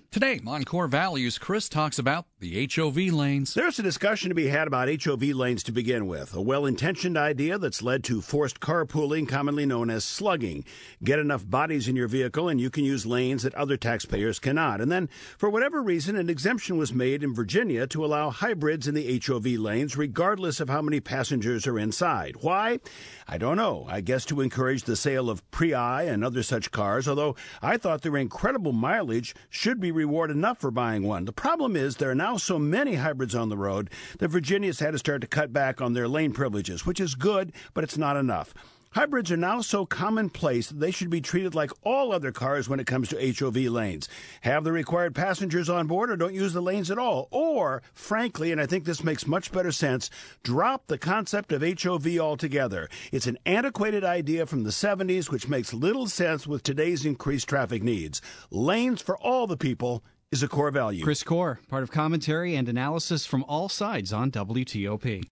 Today on Core Values, Chris talks about the HOV lanes. There's a discussion to be had about HOV lanes to begin with. A well-intentioned idea that's led to forced carpooling, commonly known as slugging. Get enough bodies in your vehicle and you can use lanes that other taxpayers cannot. And then, for whatever reason, an exemption was made in Virginia to allow hybrids in the HOV lanes, regardless of how many passengers are inside. Why? I don't know. I guess to encourage the sale of Prii and other such cars, although I thought their incredible mileage should be reward enough for buying one. The problem is there are now so many hybrids on the road that Virginia's had to start to cut back on their lane privileges, which is good, but it's not enough. Hybrids are now so commonplace that they should be treated like all other cars when it comes to HOV lanes. Have the required passengers on board or don't use the lanes at all. Or, frankly, and I think this makes much better sense, drop the concept of HOV altogether. It's an antiquated idea from the 70s which makes little sense with today's increased traffic needs. Lanes for all the people is a core value. Chris Core, part of commentary and analysis from all sides on WTOP.